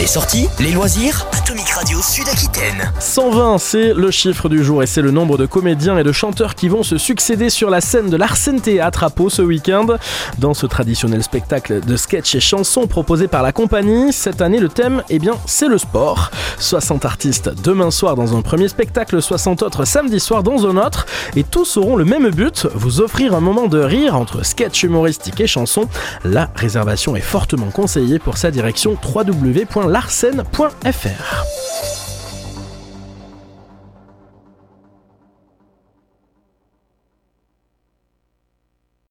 Les sorties, les loisirs, Atomic Radio Sud-Aquitaine. 120, c'est le chiffre du jour et c'est le nombre de comédiens et de chanteurs qui vont se succéder sur la scène de l'Arsène Théâtre à Pau ce week-end. Dans ce traditionnel spectacle de sketch et chansons proposé par la compagnie, cette année le thème, c'est le sport. 60 artistes demain soir dans un premier spectacle, 60 autres samedi soir dans un autre, et tous auront le même but, vous offrir un moment de rire entre sketch humoristique et chansons. La réservation est fortement conseillée pour sa direction www.larsène.fr.